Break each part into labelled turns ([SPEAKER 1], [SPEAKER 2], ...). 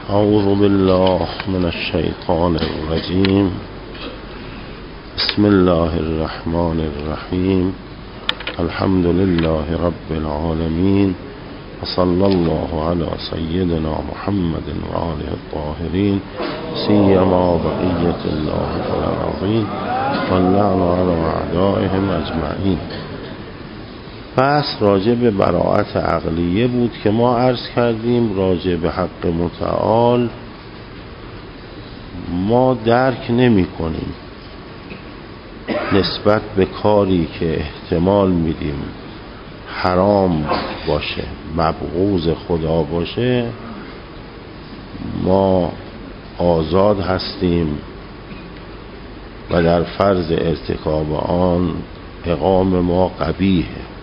[SPEAKER 1] اعوذ بالله من الشیطان الرجیم. بسم الله الرحمن الرحیم. الحمد لله رب العالمین و صلی الله علی سیدنا محمد و آله الطاهرین سیما بقیة الله العظیم و اللعن علی اعدائهم اجمعین. بحث راجع به براءت عقلیه بود که ما عرض کردیم راجع به حق متعال ما درک نمی کنیم نسبت به کاری که احتمال میدیم حرام باشه، مبغوض خدا باشه، ما آزاد هستیم و در فرض ارتکاب آن اقام ما قبیحه.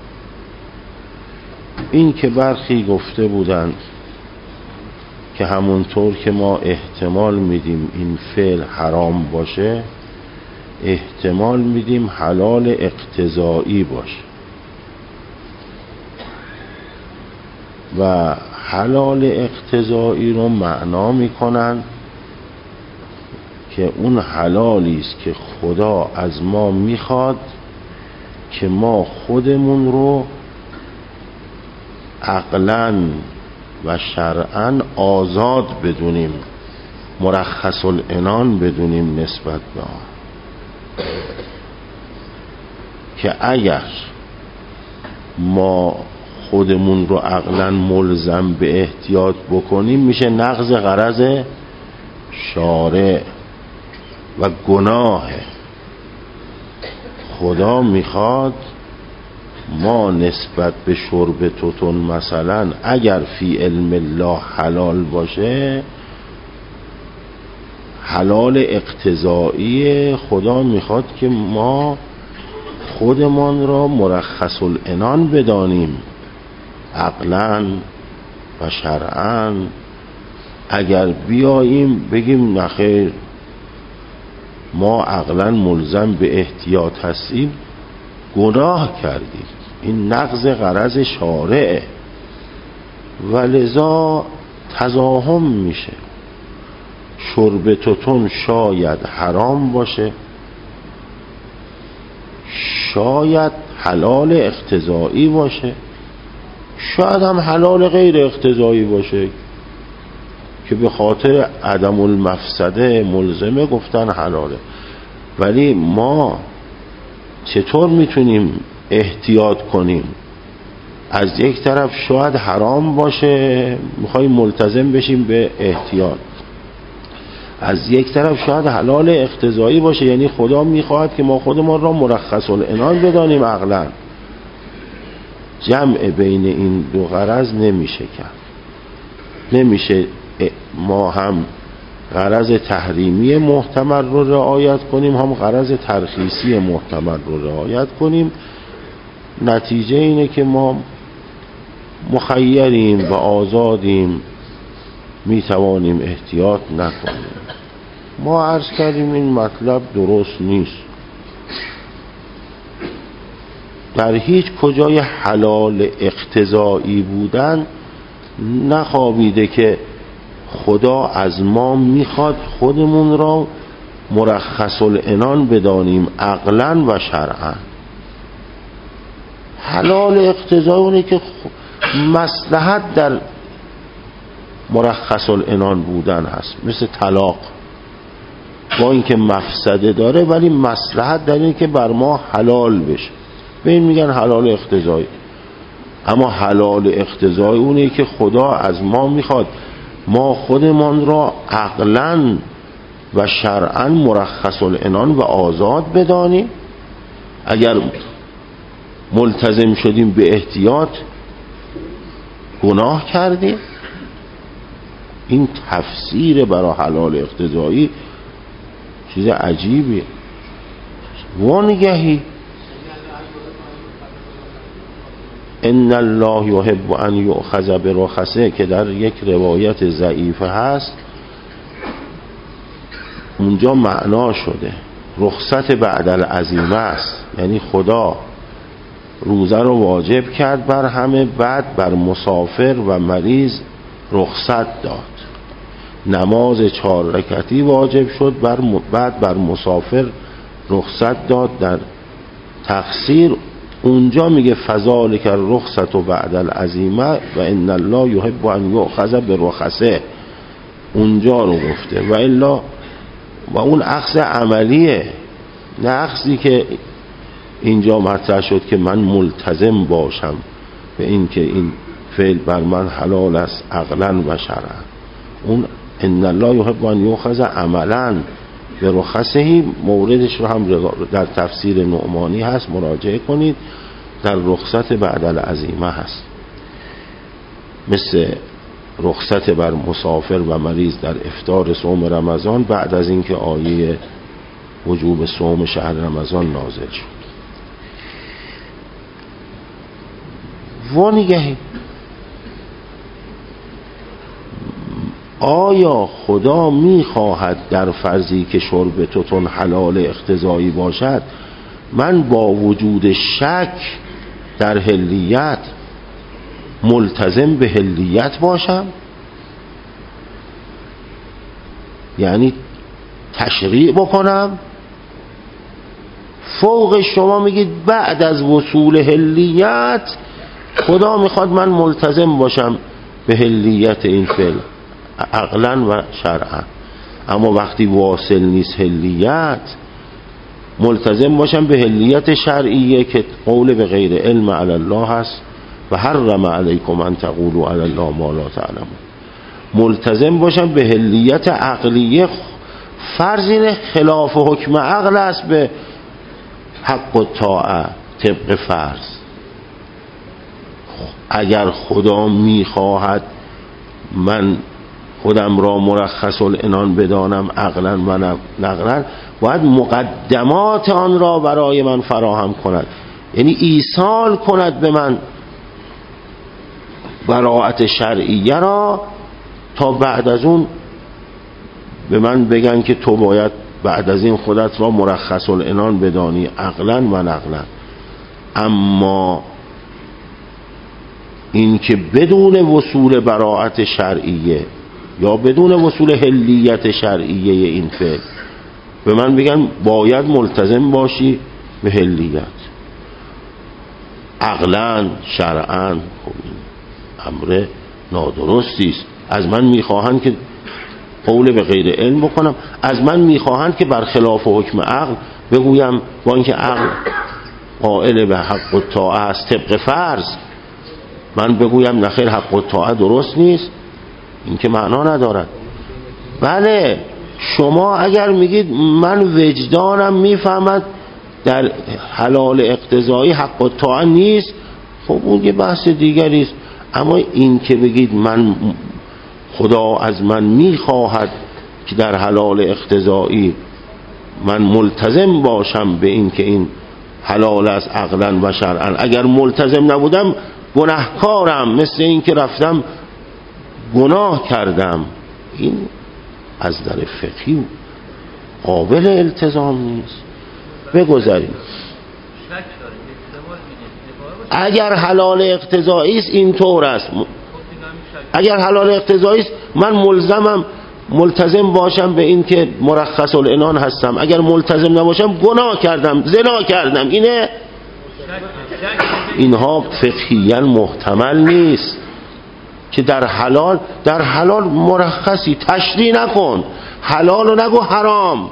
[SPEAKER 1] این که برخی گفته بودند که همونطور که ما احتمال میدیم این فعل حرام باشه، احتمال میدیم حلال اقتضایی باشه و حلال اقتضایی رو معنا میکنن که اون حلالی است که خدا از ما میخواد که ما خودمون رو عقلاً و شرعاً آزاد بدونیم، مرخص العنان بدونیم نسبت به آن، که اگر ما خودمون رو عقلاً ملزم به احتیاط بکنیم میشه نقض غرض شارع و گناه. خدا میخواد ما نسبت به شرب توتون مثلا اگر فی علم الله حلال باشه، حلال اقتضایی، خدا میخواد که ما خودمان را مرخص العنان بدانیم عقلاً و شرعاً. اگر بیاییم بگیم نخیر ما عقلاً ملزم به احتیاط هستیم، گناه کردیم، این نقض غرض شارعه و لذا تزاحم میشه. شرب توتون شاید حرام باشه، شاید حلال اقتضایی باشه، شاید هم حلال غیر اقتضایی باشه که به خاطر عدم المفسده ملزمه گفتن حلاله. ولی ما چطور میتونیم احتیاط کنیم؟ از یک طرف شاید حرام باشه میخوایم ملتزم بشیم به احتیاط، از یک طرف شاید حلال اقتضایی باشه یعنی خدا میخواهد که ما خودمان را مرخص العنان بدانیم عقلاً. جمع بین این دو غرض نمیشه کرد. نمیشه ما هم غرض تحریمی محتمل رو رعایت کنیم هم غرض ترخیصی محتمل رو رعایت کنیم. نتیجه اینه که ما مخیریم و آزادیم، میتوانیم احتیاط نکنیم. ما عرض کردیم این مطلب درست نیست. در هیچ کجای حلال اقتضایی بودن نخوابیده که خدا از ما میخواد خودمون را مرخص العنان بدانیم عقلاً و شرعاً. حلال اقتضایی اونه که مصلحت در مرخص العنان بودن هست، مثل طلاق، با اینکه مفسده داره ولی مصلحت در اینه که بر ما حلال بشه، به این میگن حلال اقتضایی. اما حلال اقتضایی اونه که خدا از ما میخواد ما خودمان را عقلاً و شرعاً مرخص العنان و آزاد بدانیم. اگر ملتزم شدیم به احتیاط گناه کردیم. این تفسیر برای حلال اقتضایی چیز عجیبیه. وانگهی ان الله یحب ان یؤخذ برخصه که در یک روایت ضعیفه هست، اونجا معنا شده رخصت بعد العزیمه است، یعنی خدا روزه رو واجب کرد بر همه، بعد بر مسافر و مریض رخصت داد. نماز 4 رکعتی واجب شد، بعد بر مسافر رخصت داد در تقصیر. اونجا میگه فذالک الرخصة بعد العزیمه و ان الله یحب ان یؤخذ برخصه، اونجا رو گفته. و الا و اون اخذ عملیه، نه اخذی که اینجا مطرح شد که من ملتزم باشم به این که این فعل بر من حلال است عقلا و شرعا. اون ان الله یحب ان یؤخذ عملا برخصه، موردش رو هم در تفسیر نعمانی هست، مراجعه کنید، در رخصت بعد العزیمه هست، مثل رخصت بر مسافر و مریض در افطار صوم رمضان بعد از اینکه آیه وجوب صوم شهر رمضان نازل شد. وانگهی آیا خدا میخواهد در فرضی که شرب توتون حلال اقتضایی باشد من با وجود شک در حلیت ملتزم به حلیت باشم؟ یعنی تشریع بکنم؟ فوق شما میگید بعد از وصول حلیت خدا میخواد من ملتزم باشم به حلیت این فعل عقلا و شرعا، اما وقتی واصل نیست حلیت ملتزم باشم به حلیت شرعیه که قول به غیر علم علی الله هست و حرم علیکم ان تقولوا علی الله ما لا تعلمون. ملتزم باشم به حلیت عقلیه، فرض اینه خلاف حکم عقل است به حق و طاعه طبق فرض. اگر خدا میخواهد من خودم را مرخص العنان بدانم عقلا و نقلا، باید مقدمات آن را برای من فراهم کند، یعنی ایصال کند به من براءت شرعیه را، تا بعد از اون به من بگن که تو باید بعد از این خودت را مرخص العنان بدانی عقلا و نقلا. اما این که بدون وصول براءت شرعیه یا بدون وصول حلیت شرعیه این فعل به من بگن باید ملتزم باشی به حلیت عقلا شرعا، خب این امر نادرستی است. از من میخواهند که قول به غیر علم بکنم، از من میخواهند که برخلاف حکم عقل بگویم، با اینکه عقل قائل به حق و طاعه است طبق فرض، من بگویم نخیر حق و طاعه درست نیست، این که معنا ندارد. بله شما اگر میگید من وجدانم میفهمد در حلال اقتضایی حق و طاعه نیست، خب اون یه بحث دیگری است. اما این که بگید من خدا از من میخواهد که در حلال اقتضایی من ملتزم باشم به این که این حلال است عقلا و شرعا، اگر ملتزم نبودم گناهکارم، مثل این که رفتم گناه کردم، این از در فقهی قابل التزام نیست. بگذاریم اگر حلال اقتضایی است اینطور است، اگر حلال اقتضایی است من ملتزم باشم به این که مرخص العنان هستم، اگر ملتزم نباشم گناه کردم، زنا کردم، اینها فقهیاً محتمل نیست که در حلال مرخصی تشریع نکن، حلال رو نگو حرام،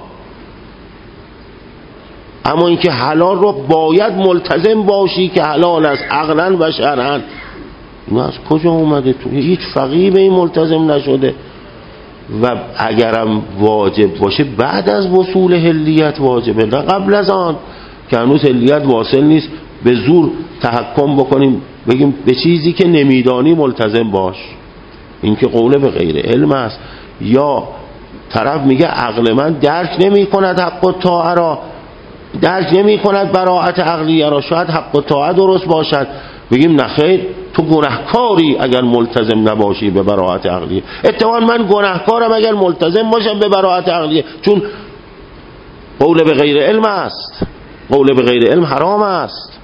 [SPEAKER 1] اما اینکه حلال رو باید ملتزم باشی که حلال است عقلا و شرعا، این از کجا اومده؟ تو هیچ فقیه به این ملتزم نشده. و اگرم واجب باشه بعد از وصول حلیت واجبه، نه قبل از آن که هنوز حلیت واصل نیست به زور تحکم بکنیم بگیم به چیزی که نمیدانی ملتزم باش، این که قول به غیر علم است. یا طرف میگه عقل من درک نمی کند حق و طاعه را، درک نمی کند براءت عقلیه را، شاید حق و طاعه درست باشد، بگیم نخیر تو گناهکاری اگر ملتزم نباشی به براءت عقلیه. اتفاقا من گناهکارم اگر ملتزم باشم به براءت عقلیه، چون قول به غیر علم است، قول به غیر علم حرام است.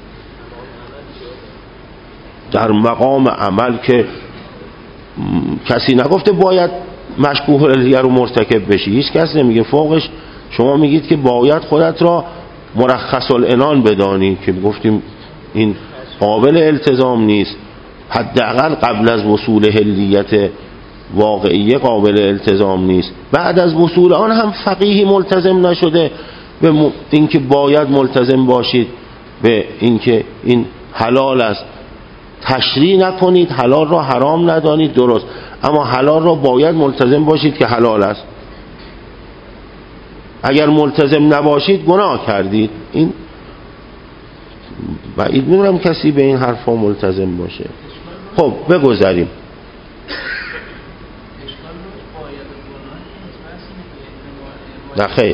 [SPEAKER 1] در مقام عمل که کسی نگفته باید مشکوک الحلیه رو مرتکب بشی، هیچ کس نمیگه. فوقش شما میگید که باید خودت را مرخص العنان بدانی که گفتیم این قابل التزام نیست، حداقل قبل از وصول حلیت واقعیه قابل التزام نیست. بعد از وصول آن هم فقیهی ملتزم نشده به اینکه باید ملتزم باشید به اینکه این حلال است. تشریع نکنید، حلال را حرام ندانید، درست، اما حلال را باید ملتزم باشید که حلال است. اگر ملتزم نباشید گناه کردید. این بعید می‌دونم کسی به این حرفا ملتزم باشه. خب بگذاریم. نه خیر،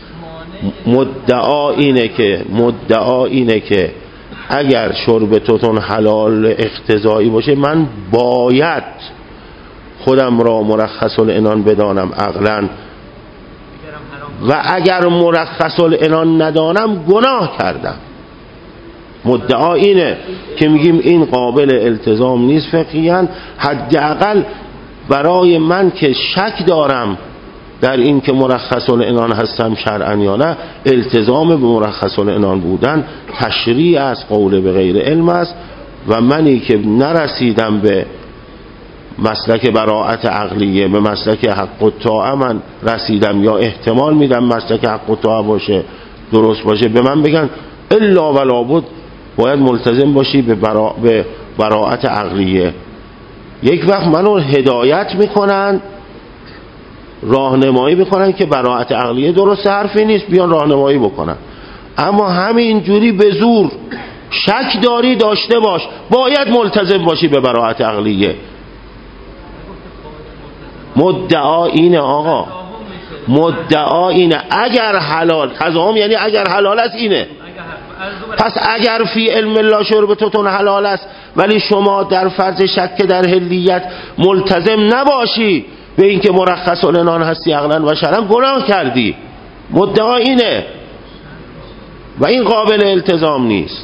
[SPEAKER 1] مدعا اینه که اگر شرب توتون حلال اقتضایی باشه من باید خودم را مرخص العنان بدانم عقلاً، و اگر مرخص العنان ندانم گناه کردم. مدعا اینه که میگیم این قابل التزام نیست فقهیاً، حداقل برای من که شک دارم در این که مرخص العنان هستم شرعاً یا نه، التزام به مرخص العنان بودن تشریع از قول به غیر علم است، و منی که نرسیدم به مسلک براءت عقلیه، به مسلک حق الطاعه من رسیدم یا احتمال میدم مسلک حق الطاعه باشه درست باشه، به من بگن الا ولا بد باید ملتزم باشی به براءت عقلیه. یک وقت منو هدایت میکنن، راهنمایی میکنن که براءت عقلیه درست، حرفی نیست، بیان راهنمایی بکنن. اما همین جوری به زور شک داری داشته باش باید ملتزم باشی به براءت عقلیه. مدعا اینه آقا، مدعا اینه اگر حلال، تزاهم یعنی اگر حلال است اینه. پس اگر فی علم الله شرب توتون حلال است ولی شما در فرض شک در حلیت ملتزم نباشی به اینکه مرخص العنان هستی عقلاً و شرعاً، گناه کردی. مدعا اینه و این قابل التزام نیست.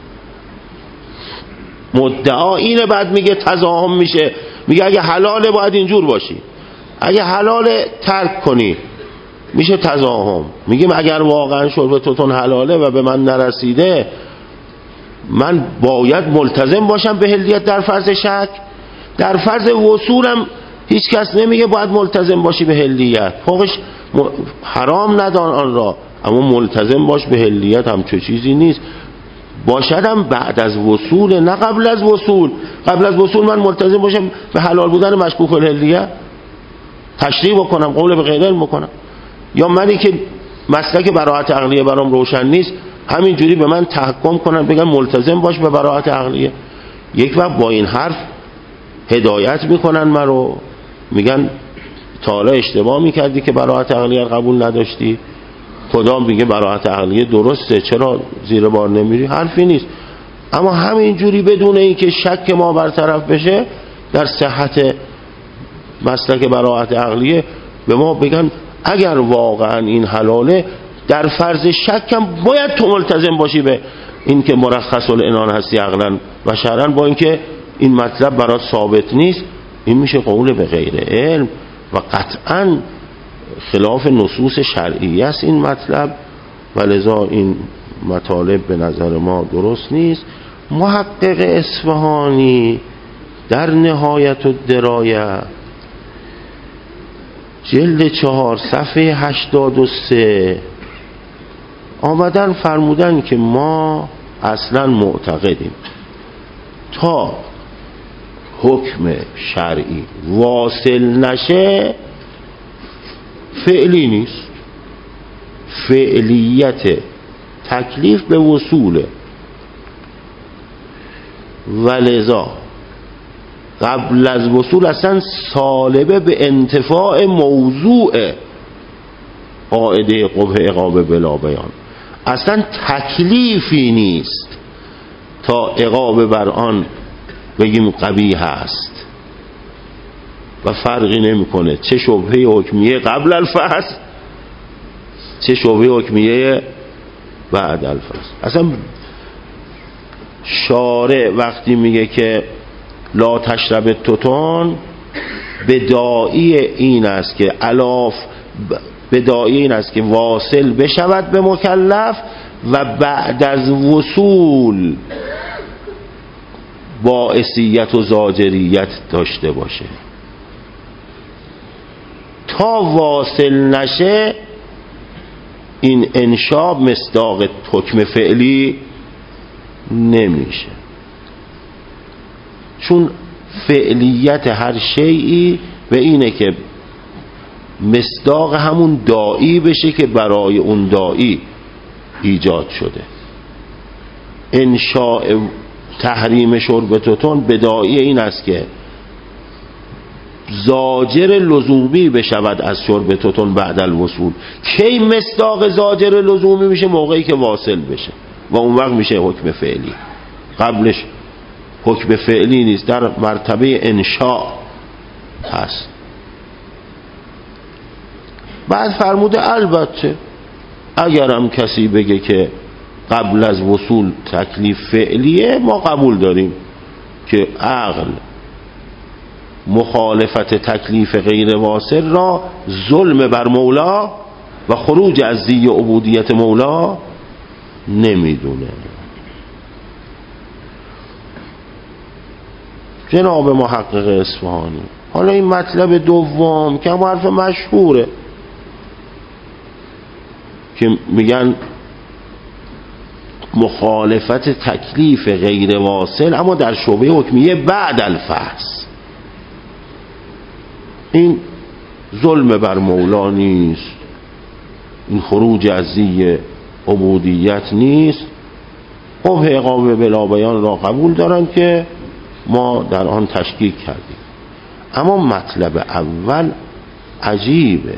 [SPEAKER 1] مدعا اینه. بعد میگه تزاهم میشه، میگه اگه حلاله باید اینجور باشی، اگه حلاله ترک کنی میشه تزاهم. میگیم اگر واقعا شرب توتون حلاله و به من نرسیده من باید ملتزم باشم به حلیت در فرض شک. در فرض وصولم هیچ کس نمیگه باید ملتزم باشی به حلیت، فوقش حرام ندان آن را، اما ملتزم باش به حلیت هم چه چیزی نیست. باشدم بعد از وصول نه قبل از وصول. قبل از وصول من ملتزم باشم به حلال بودن مشکوک الحلیه، تشریع بکنم، قول به غیر علم بکنم، یا منی که مسلک براءت عقلیه برام روشن نیست همین جوری به من تحکم کنن بگن ملتزم باش به براءت عقلیه. یک وقت با این حرف هدایت میکنن من رو، میگن تا حالا اشتباه میکردی که براءت عقلیه قبول نداشتی، کدام میگه براءت عقلیه درسته، چرا زیر بار نمیری؟ حرفی نیست. اما همین جوری بدون اینکه شک ما برطرف بشه در صحت مسلک براءت عقلیه به ما بگن اگر واقعا این حلاله در فرض شکم باید تو ملتزم باشی به این که مرخص العنان هستی عقلاً و شرعاً، با اینکه این مطلب برات ثابت نیست. این میشه قول به غیر علم و قطعاً خلاف نصوص شرعیه است این مطلب، و لذا این مطالب به نظر ما درست نیست. محقق اصفهانی در نهایت الدرایه جلد 4 صفحه 83 آمدن فرمودن که ما اصلا معتقدیم تا حکم شرعی واصل نشه فعلی نیست، فعلیت تکلیف به وصوله، ولذا قبل از وصول اصلا سالبه به انتفاع موضوع قاعده قبح عقاب بلا بیان، اصلا تکلیفی نیست تا عقاب بر آن بگیم قبیح است و فرقی نمیکنه چه شبهه حکمیه قبل الفصل چه شبهه حکمیه بعد الفصل. اصلا شارع وقتی میگه که لا تشرب توتون بداعی این است که بداعی این است که واصل بشود به مکلف و بعد از وصول باعثیت و زاجریت داشته باشه. تا واصل نشه این انشاء مصداق حکم فعلی نمیشه، چون فعلیت هر شیئی به اینه که مصداق همون داعی بشه که برای اون داعی ایجاد شده. انشاء تحریم شرب توتون بداعی این است که زاجر لزومی بشود از شرب توتون بعد الوصول. کی مصداق زاجر لزومی میشه؟ موقعی که واصل بشه و اون وقت میشه حکم فعلی. قبلش حکم فعلی نیست، در مرتبه انشاء هست. بعد فرموده البته اگرم کسی بگه که قبل از وصول تکلیف فعلیه، ما قبول داریم که عقل مخالفت تکلیف غیر واصل را ظلم بر مولا و خروج از زی عبودیت مولا نمیدونه. جناب محقق اصفهانی، حالا این مطلب دوم که هم حرف مشهوره که میگن مخالفت تکلیف غیر واصل اما در شعبه حکمیه بعد الفحص، این ظلم بر مولا نیست، این خروج از زی عبودیت نیست. قبح عقاب بلا بیان را قبول دارن که ما در آن تشکیک کردیم. اما مطلب اول عجیبه،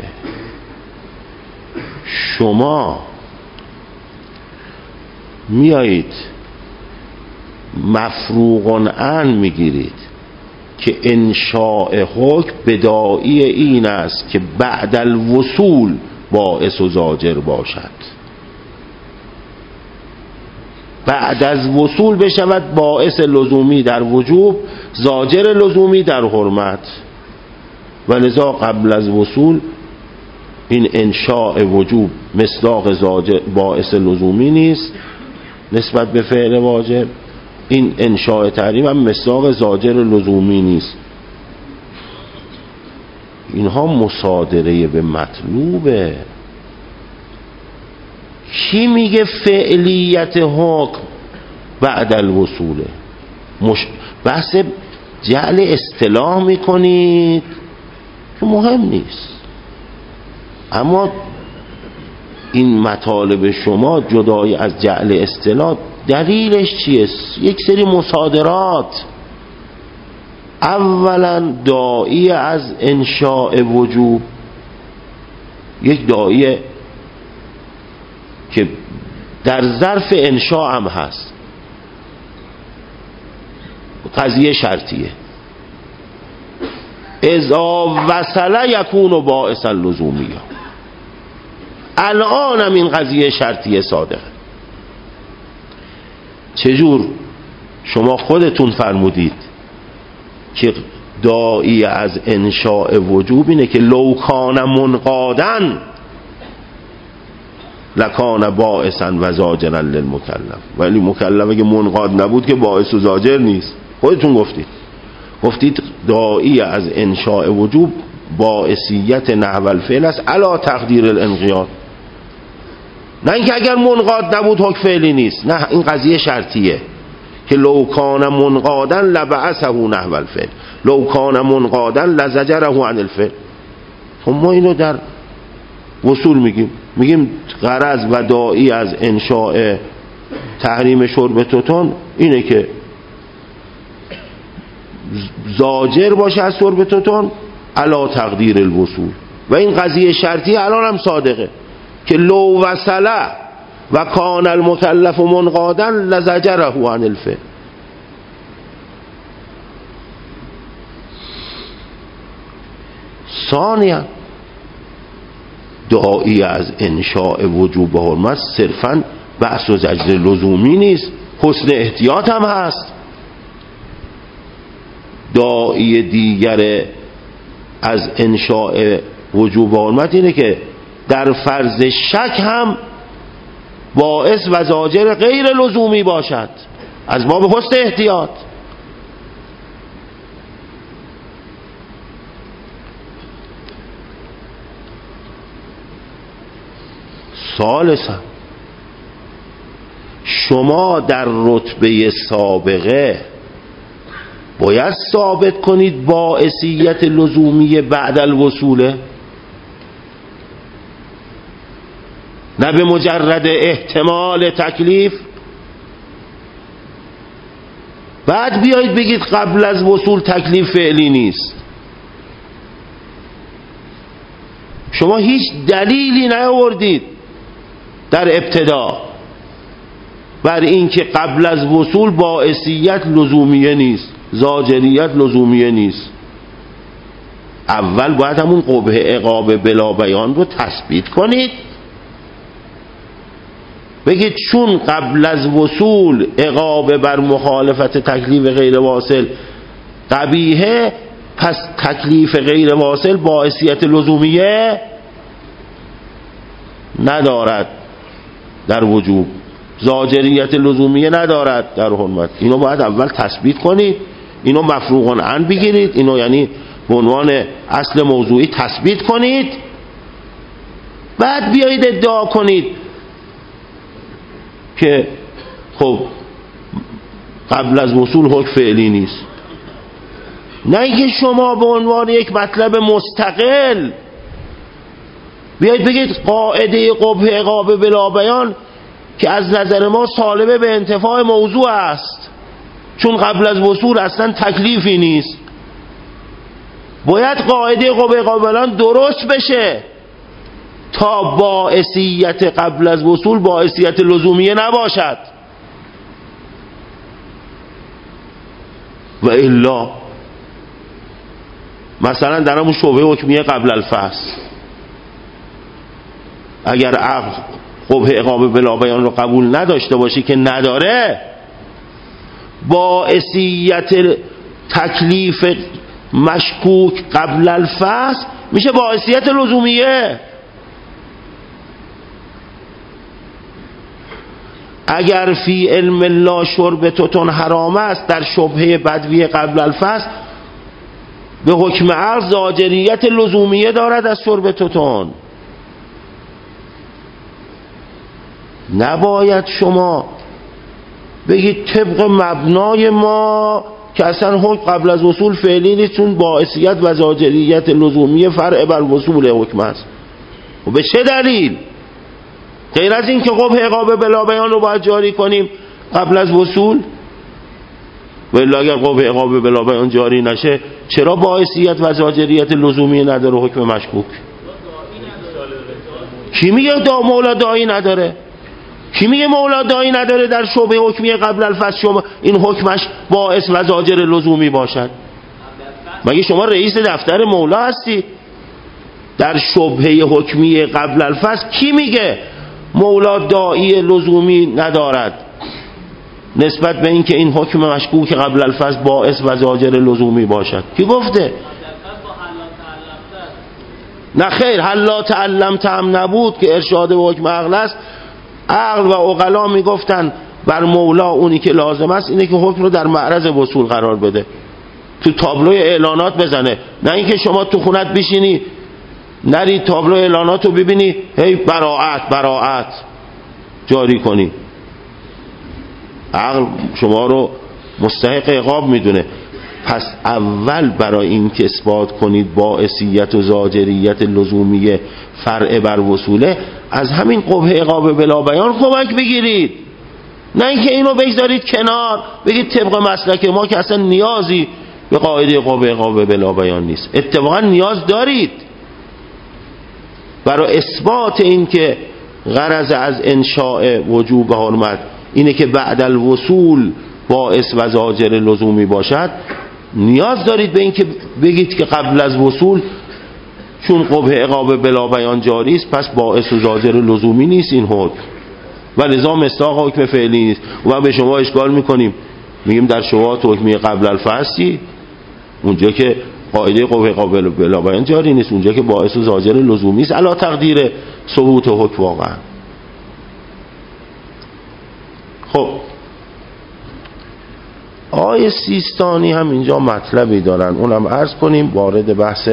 [SPEAKER 1] شما میایید مفروغ عن میگیرید که انشاء حکم بداعی این است که بعد الوصول باعث و زاجر باشد، بعد از وصول بشود باعث لزومی در وجوب، زاجر لزومی در حرمت، و لذا قبل از وصول این انشاء وجوب مصداق زاجر باعث لزومی نیست نسبت به فعل واجب، این انشاء تحریم هم مصداق زاجر لزومی نیست. اینها مصادره به مطلوبه. کی میگه فعلیت حکم بعد الوصوله؟ بحث جعل اصطلاح میکنید که مهم نیست، اما این مطالب شما جدای از جعل اصطلاح دلیلش چیه؟ یک سری مصادرات. اولا داعی از انشاء وجوب، یک داعی که در ظرف انشاء هم هست، قضیه شرطیه، اذا وصل یکون باعث اللزومیه. الان هم این قضیه شرطیه صادقه. چجور؟ شما خودتون فرمودید که داعی از انشاء وجوب اینه که لو کان منقادن لکان باعثا و زاجرا للمکلف، ولی مکلف اگه منقاد نبود که باعث و زاجر نیست. خودتون گفتید داعی از انشاء وجوب باعثیت نحو الفعل است علی تقدیر الانقیاد، نه اینکه اگر منقاد نبود حکم فعلی نیست، نه، این قضیه شرطیه که لو کان منقادا لبعثه نحو الفعل، لو کان منقادا لزجره عن الفعل. خب ما اینو در وصول میگیم غرض و داعی از انشاء تحریم شرب توتون اینه که زاجر باشه از شرب توتون علی تقدیر الوصول، و این قضیه شرطی الان هم صادقه که لو وصل و کان المکلف منقادا لزجره عن الفعل. ثانیا داعی از انشاء وجوب حرمت صرفا بحث و زجر لزومی نیست، حسن احتیاط هم هست. داعی دیگر از انشاء وجوب و حرمت اینه که در فرض شک هم باعث و زاجر غیر لزومی باشد، از باب حسن احتیاط. ثالثا شما در رتبه سابقه باید ثابت کنید باعثیت لزومی بعد الوصوله، نه به مجرد احتمال تکلیف. بعد بیایید بگید قبل از وصول تکلیف فعلی نیست. شما هیچ دلیلی نیاوردید در ابتدا بر اینکه قبل از وصول باعثیت لزومیه نیست، زاجریت لزومیه نیست. اول باید همون قبح عقاب بلا بیان رو تثبیت کنید، بگید چون قبل از وصول عقاب بر مخالفت تکلیف غیر واصل قبیحه، پس تکلیف غیر واصل باعثیت لزومیه ندارد در وجوب، زاجریت لزومیه ندارد در حرمت. اینو باید اول تثبیت کنید، اینو مفروغ عن بگیرید، اینو یعنی به عنوان اصل موضوعی تثبیت کنید، بعد بیایید ادعا کنید که خب قبل از وصول حکم فعلی نیست. نه اینکه شما به عنوان یک مطلب مستقل بیایید بگید قاعده قبح عقاب بلا بیان که از نظر ما سالبه به انتفاع موضوع است، چون قبل از وصول اصلا تکلیفی نیست. باید قاعده قبح عقاب بلا بیان درست بشه تا باعثیت قبل از وصول باعثیت لزومیه نباشد، و الا مثلا در همون شبهه حکمیه قبل الفصل اگر عقل قبح عقاب بلا بیان رو قبول نداشته باشی که نداره، باعثیت تکلیف مشکوک قبل الفصل میشه باعثیت لزومیه. اگر فی علم الله شربتتون حرام است در شبهه بدوی قبل الفصل، به حکم عقل زاجریت لزومیه دارد از شربتتون. نباید شما بگید طبق مبنای ما که اصلا حکم قبل از وصول فعلی نیست چون باعثیت و زاجریت لزومیه فرع بر وصول حکم است. و به چه دلیل؟ غیر از این که قبح عقاب بلا بیان رو باید جاری کنیم قبل از وصول، ولی اگر قبح عقاب بلا بیان جاری نشه چرا باعثیت و زاجریت لزومی نداره حکم مشکوک؟ کی میگه مولا داعی نداره؟ کی میگه مولا داعی نداره در شبهه حکمی قبل الفصل شما این حکمش باعث و زاجر لزومی باشد؟ مگه شما رئیس دفتر مولا هستی؟ در شبهه حکمی قبل الفصل کی میگه مولا داعی لزومی ندارد نسبت به اینکه این حکم مشکوک قبل الفصل باعث و زاجر لزومی باشد؟ کی گفته؟ نه خیر، حلا تعلمت هم نبود که ارشاد به حکم عقل است. عقل و عقلا میگفتن بر مولا اونی که لازم است اینه که حکم رو در معرض وصول قرار بده، تو تابلوی اعلانات بزنه، نه اینکه شما تو خونت بشینی نری تابلو اعلانات رو ببینی هی براعت براعت جاری کنی. عقل شما رو مستحق عقاب میدونه. پس اول برای این که اثبات کنید باعثیت و زاجریت لزومیه فرع بر وصوله، از همین قبح عقاب بلا بیان کمک بگیرید، نه اینکه اینو بگذارید کنار بگید طبق مسلک ما که اصلا نیازی به قاعده قبح عقاب بلا بیان نیست. اتفاقا نیاز دارید برای اثبات این که غرض از انشاء وجوب و حرمت اینه که بعد الوصول باعث و زاجر لزومی باشد. نیاز دارید به این که بگید که قبل از وصول چون قبح عقاب بلا بیان جاری است پس باعث و زاجر لزومی نیست این حکم و لذا مصداق حکم فعلی نیست. و به شما اشکال میکنیم، میگیم در شبهات حکمی قبل الفصلی اونجا که قاعده قوه قابل بلا بیان جاری نیست، اونجا که باعث و زاجر لزومی است علی تقدیر ثبوت حکم واقعا. خب آقای سیستانی هم اینجا مطلبی دارن، اونم عرض کنیم وارد بحث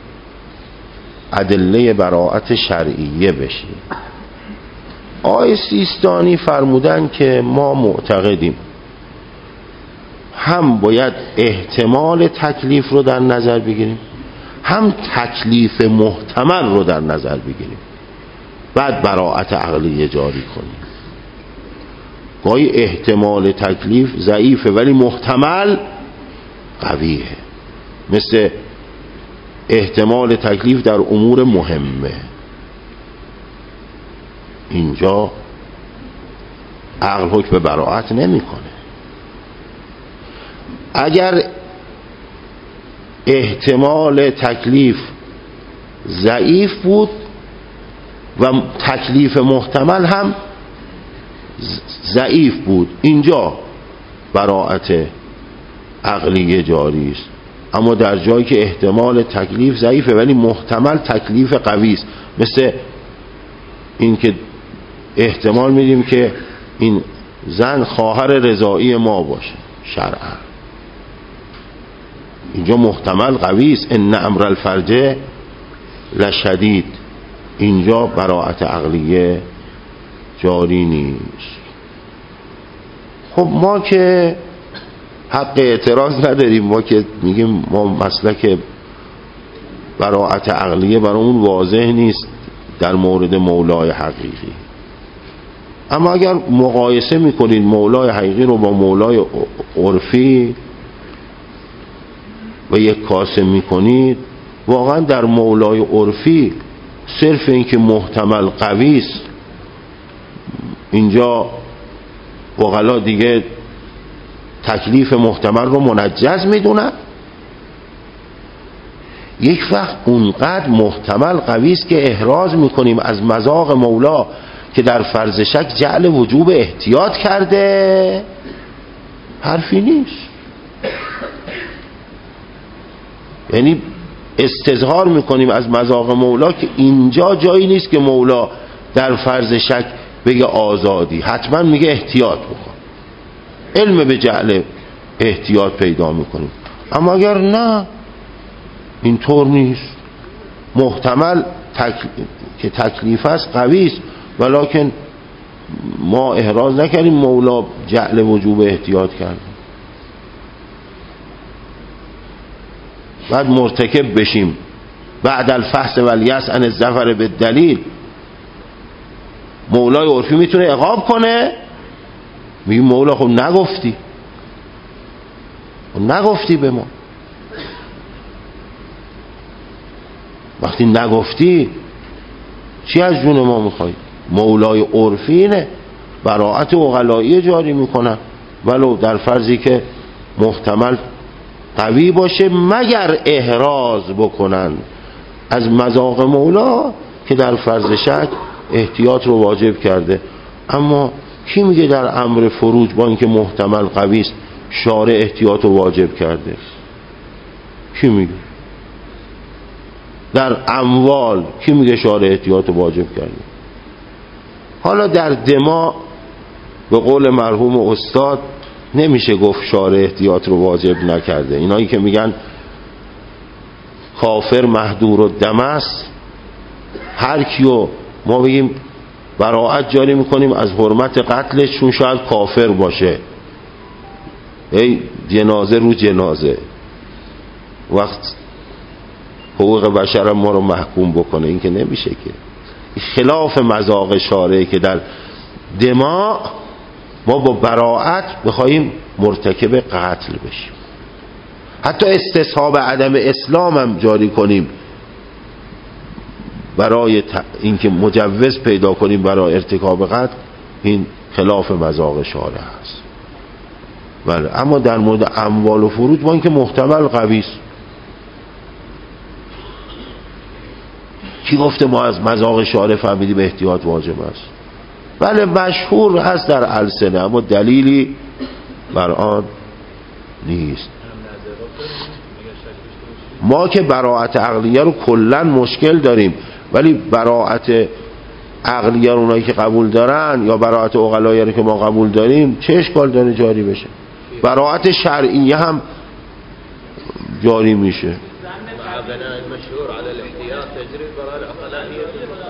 [SPEAKER 1] ادله براءت شرعیه بشیم. آقای سیستانی فرمودن که ما معتقدیم هم باید احتمال تکلیف رو در نظر بگیریم، هم تکلیف محتمل رو در نظر بگیریم، بعد براءت عقلیه جاری کنیم. گاهی احتمال تکلیف ضعیفه ولی محتمل قویه، مثل احتمال تکلیف در امور مهمه. اینجا عقل حکم براءت نمیکنه. اگر احتمال تکلیف ضعیف بود و تکلیف محتمل هم ضعیف بود، اینجا براءت عقلیه جاری است. اما در جایی که احتمال تکلیف ضعیفه ولی محتمل تکلیف قوی است، مثل این که احتمال میدیم که این زن خواهر رضاعی ما باشه شرعا، اینجا محتمل قوی است. ان امر الفرج لشدید، اینجا براءت عقلیه جاری نیست. خب ما که حق اعتراض نداریم، ما که میگیم ما مسلک براءت عقلیه برامون واضح نیست در مورد مولای حقیقی. اما اگر مقایسه میکنید مولای حقیقی رو با مولای عرفی و یک کاسه میکنید، واقعا در مولای عرفی صرف این که محتمل قوی است، اینجا عقلا دیگه تکلیف محتمل رو منجز میدونن. یک وقت اونقدر محتمل قوی است که احراز میکنیم از مذاق مولا که در فرض شک جعل وجوب احتیاط کرده، حرفی نیست. یعنی استظهار میکنیم از مذاق مولا که اینجا جایی نیست که مولا در فرض شک بگه آزادی، حتما میگه احتیاط بکن، علم به جعل احتیاط پیدا میکنیم. اما اگر نه اینطور نیست، محتمل که تکلیف است قوی است، ولکن ما احراز نکردیم مولا جعل وجوب احتیاط کرد، بعد مرتکب بشیم بعد الفحص والیأس عن الظفر بالدلیل. مولای عرفی میتونه عقاب کنه، میگه مولا خب نگفتی به ما، وقتی نگفتی چی از جون ما میخوای؟ مولای عرفی اینه براءت عقلایی جاری میکنن ولو در فرضی که محتمل قوی باشه، مگر احراز بکنن از مذاق مولا که در فرض شک احتیاط رو واجب کرده. اما کی میگه در امر فروج با اینکه محتمل قوی است شارع احتیاط رو واجب کرده؟ کی میگه؟ در اموال کی میگه شارع احتیاط رو واجب کرده؟ حالا در دماء به قول مرحوم استاد نمیشه گفت شارع احتیاط رو واجب نکرده. اینایی که میگن کافر مهدور الدم است، هر کیو ما بگیم براءت جاری میکنیم از حرمت قتلش چون شاید کافر باشه، ای جنازه رو جنازه، وقت حقوق بشر ما رو محکوم بکنه، این که نمیشه که. خلاف مذاق شارعه که در دماء ما با براءت بخوایم مرتکب قتل بشیم، حتی استصحاب عدم اسلام هم جاری کنیم برای اینکه مجوز پیدا کنیم برای ارتکاب قتل، این خلاف مذاق شارع است. بله، اما در مورد اموال و فروج با اینکه محتمل قوی است، کی گفته ما از مذاق شارع فهمیدیم احتیاط واجب است؟ بله مشهور هست در السنه، اما دلیلی بر آن نیست. ما که براءت عقلیه رو کلا مشکل داریم، ولی براءت عقلیه رو اونایی که قبول دارن یا براءت عقلایی رو که ما قبول داریم چه اشکال داره جاری بشه؟ براءت شرعیه هم جاری میشه.
[SPEAKER 2] مع بناء المشهور على الاحتياط تجري البراءة العقلانية.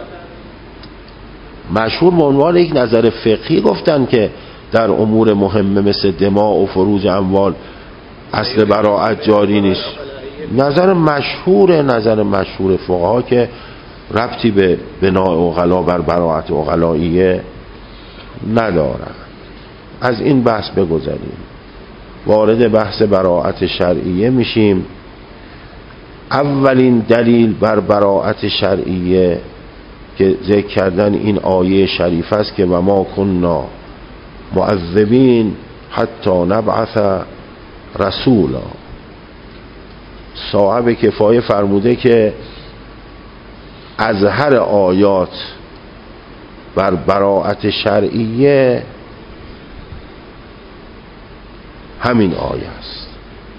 [SPEAKER 1] مشهور به عنوان یک نظر فقهی گفتن که در امور مهمه مثل دماء و فروج اموال اصل براءت جاری نیست. نظر مشهور فقها که ربطی به بناء عقلا بر براءت عقلاییه ندارن. از این بحث بگذاریم، وارد بحث براءت شرعیه میشیم. اولین دلیل بر براءت شرعیه که ذکر کردن این آیه شریف است که و ما کنا معذبین حتی نبعث رسولا. صاحب کفایه فرموده که اظهر آیات بر براءت شرعیه همین آیه است.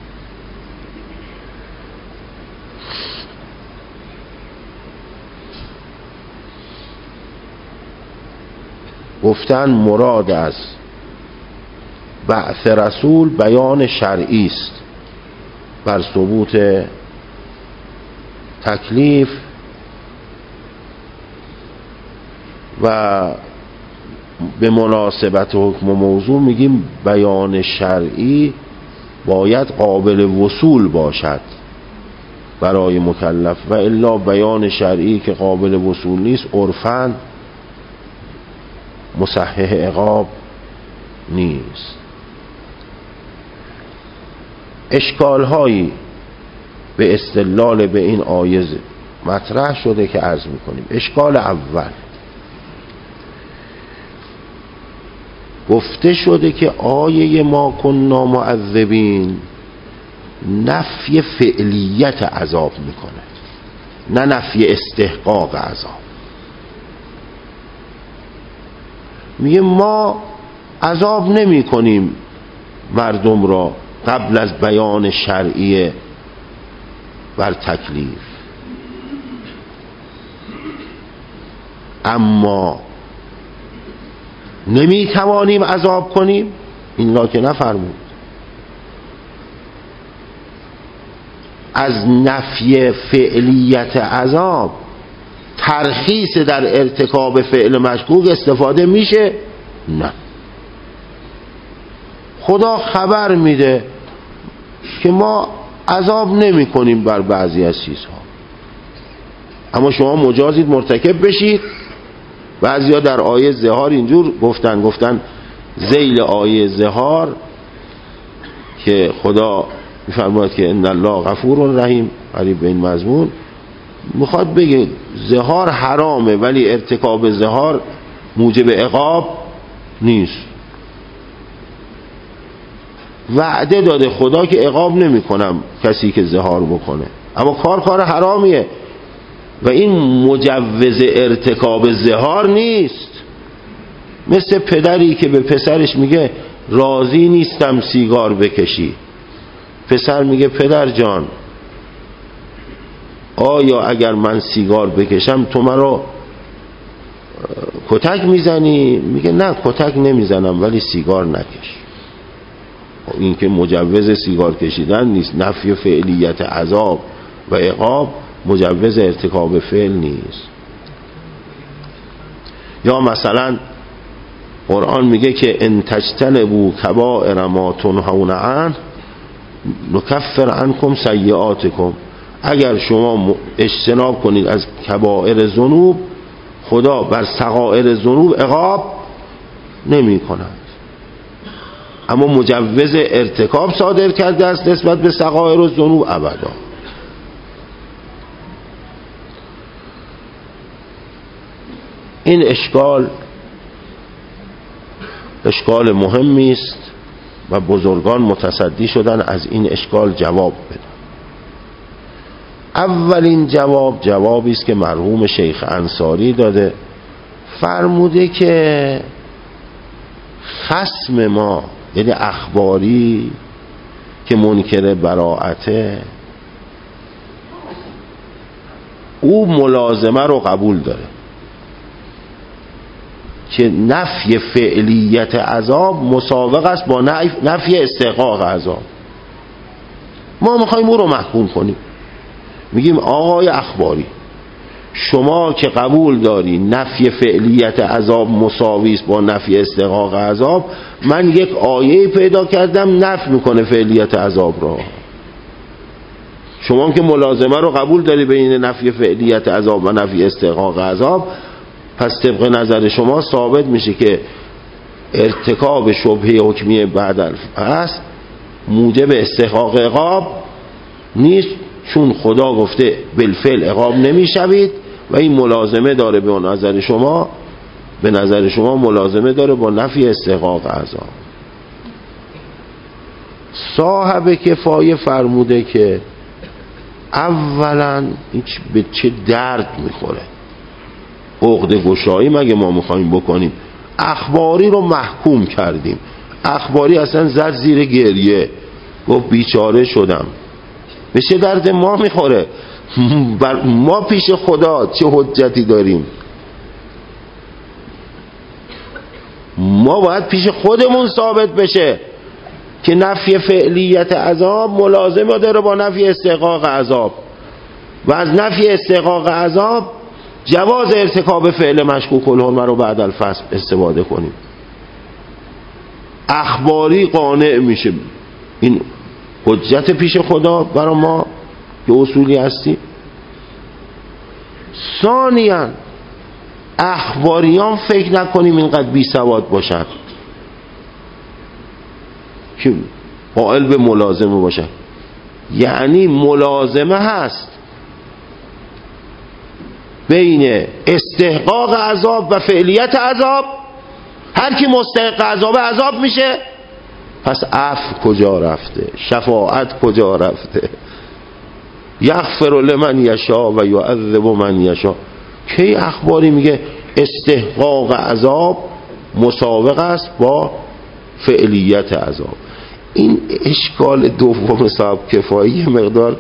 [SPEAKER 1] گفتن مراد از بعث رسول بیان شرعی است بر ثبوت تکلیف و به مناسبت حکم و موضوع میگیم بیان شرعی باید قابل وصول باشد برای مکلف و الا بیان شرعی که قابل وصول نیست عرفاً مصحح عقاب نیست. اشکال هایی به استدلال به این آیه مطرح شده که عرض میکنیم. اشکال اول، گفته شده که آیه ما کنا معذبین نفی فعلیت عذاب میکنه، نه نفی استحقاق عذاب. میگه ما عذاب نمی کنیم مردم را قبل از بیان شرعی بر تکلیف، اما نمی توانیم عذاب کنیم. این را که نفرمود. از نفی فعلیت عذاب ترخیص در ارتکاب فعل مشکوک استفاده میشه؟ نه. خدا خبر میده که ما عذاب نمی کنیم بر بعضی از چیزها، اما شما مجازید مرتکب بشید. بعضیا در آیه زهار اینجور گفتن ذیل آیه زهار که خدا میفرماید که ان الله غفور رحیم، قریب به این مضمون میخواد بگه زهار حرامه ولی ارتکاب زهار موجب عقاب نیست. وعده داده خدا که عقاب نمی کنم کسی که زهار بکنه، اما کار حرامیه و این مجوز ارتکاب زهار نیست. مثل پدری که به پسرش میگه راضی نیستم سیگار بکشی. پسر میگه پدر جان آیا اگر من سیگار بکشم تو من رو کتک میزنی؟ میگه نه کتک نمیزنم ولی سیگار نکش. این که مجوز سیگار کشیدن نیست. نفی فعلیت عذاب و عقاب مجوز ارتکاب فعل نیست. یا مثلا قرآن میگه که ان تجتنبوا کبائر ما تنهون عنه نکفر عنکم سیئاتکم. اگر شما اجتناب کنید از کبائر ذنوب خدا بر صغائر ذنوب عقاب نمی کند، اما مجوز ارتکاب صادر کرده است نسبت به صغائر و ذنوب ابدا. این اشکال مهمی است و بزرگان متصدی شدن از این اشکال جواب بدن. اولین جوابی است که مرحوم شیخ انصاری داده. فرموده که خصم ما یعنی اخباری که منکر براءته او ملازمه رو قبول داره که نفی فعلیت عذاب مساوق است با نفی استحقاق عذاب. ما میخوایم او رو محکوم کنیم، میگیم آقای اخباری شما که قبول داری نفی فعلیت عذاب مساوی است با نفی استحقاق عذاب، من یک آیه پیدا کردم نفی میکنه فعلیت عذاب را. شما که ملازمه رو قبول داری بین نفی فعلیت عذاب و نفی استحقاق عذاب، پس طبق نظر شما ثابت میشه که ارتکاب شبهه حکمی بعد است موجب استحقاق عقاب نیست، چون خدا گفته بالفعل عقاب نمیشوید و این ملازمه داره به نظر شما ملازمه داره با نفی استحقاق عذاب. صاحب کفایه فرموده که اولا به چه درد میخوره عقده گشایی مگه ما میخوایم بکنیم؟ اخباری رو محکوم کردیم، اخباری اصلا زد زیر گریه گفت بیچاره شدم، به چه درد ما میخوره؟ ما پیش خدا چه حجتی داریم؟ ما باید پیش خودمون ثابت بشه که نفی فعلیت عذاب ملازمه داره با نفی استحقاق عذاب و از نفی استحقاق عذاب جواز ارتکاب فعل مشکوک الحرمه رو بعد الفصل استفاده کنیم. اخباری قانع میشه، این حجت پیش خدا برای ما که اصولی هستی. ثانیاً اخباریان فکر نکنیم اینقدر بی سواد باشن که قائل به ملازمه باشن، یعنی ملازمه هست بین استحقاق عذاب و فعلیت عذاب، هر کی مستحق عذاب میشه، پس عفو کجا رفته؟ شفاعت کجا رفته؟ یغفر لمن یشاء و یعذب من یشاء. کی اخباری میگه استحقاق عذاب مساوق است با فعلیت عذاب؟ این اشکال دوم صاحب کفایی مقدار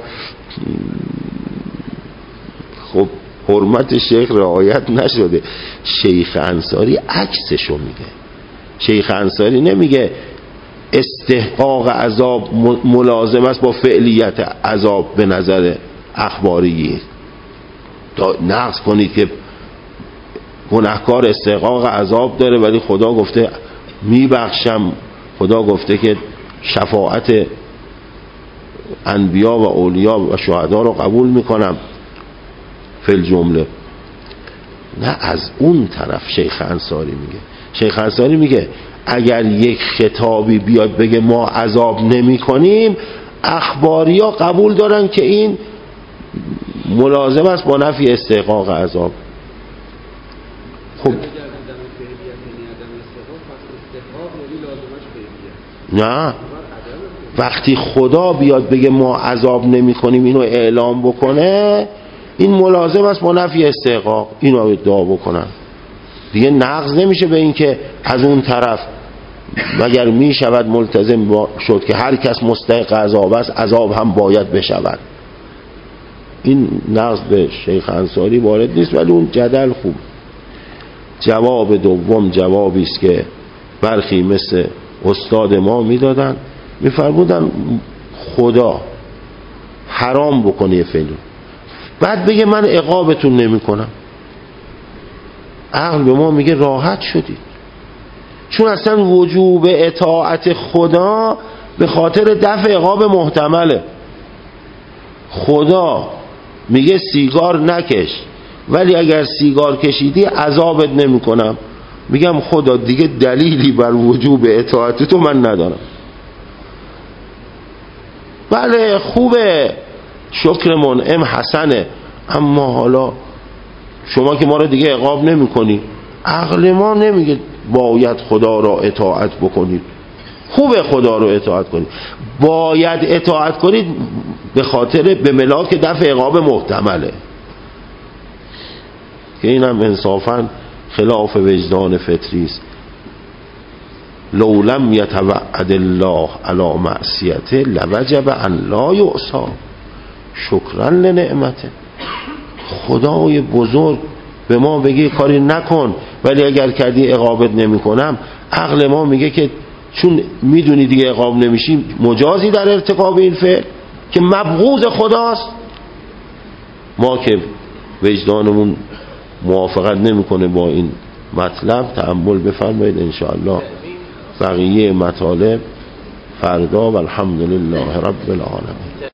[SPEAKER 1] خب حرمت شیخ رعایت نشده. شیخ انصاری عکسشو میگه. شیخ انصاری نمیگه استحقاق عذاب ملازم است با فعلیت عذاب به نظر اخباری. تا نقض کنید که گناهکار استحقاق عذاب داره ولی خدا گفته میبخشم، خدا گفته که شفاعت انبیا و اولیا و شهدا رو قبول میکنم فی الجمله. نه، از اون طرف شیخ انصاری میگه. شیخ انصاری میگه اگر یک خطابی بیاد بگه ما عذاب نمی کنیم، اخباری ها قبول دارن که این ملازم است با نفی استحقاق عذاب. خب نه، وقتی خدا بیاد بگه ما عذاب نمی کنیم اینو اعلام بکنه، این ملازم است با نفی استحقاق، اینو ادعا بکنن دیگه نقض نمیشه به این که از اون طرف مگر می شود ملتزم شد که هر کس مستحق عذاب است عذاب هم باید بشود. این نقض به شیخ انصاری وارد نیست، ولی اون جدل خوب. جواب دوم جوابی است که برخی مثل استاد ما میدادن، میفرمودن خدا حرام بکنه فعل بعد بگه من عقابتون نمی کنم. عقل به ما میگه راحت شدید، چون اصلا وجوب اطاعت خدا به خاطر دفع عقاب محتمله. خدا میگه سیگار نکش، ولی اگر سیگار کشیدی عذابت نمی کنم. میگم خدا دیگه دلیلی بر وجوب اطاعت تو من ندارم. بله خوبه، شکر منعم حسنه، اما حالا شما که ما رو دیگه عقاب نمی کنی، عقل ما نمیگه باید خدا را اطاعت بکنید. خوبه خدا رو اطاعت کنید، باید اطاعت کنید به خاطر به ملاک دفع عقاب محتمله، که اینم انصافا خلاف وجدان فطری است. لو لم یتوعد الله علی معصیته لوجب ان لا یعصی شکرا لنعمته. خدای بزرگ به ما بگه کاری نکن ولی اگر کردی عقابت نمی کنم، عقل ما میگه که چون میدونی دیگه عقاب نمیشی مجازی در ارتکاب این فعل که مبغوض خداست. ما که وجدانمون موافقت نمیکنه با این مطلب تأمل بفرمایید انشاءالله بقیه مطالب فردا. والحمدلله رب العالمین.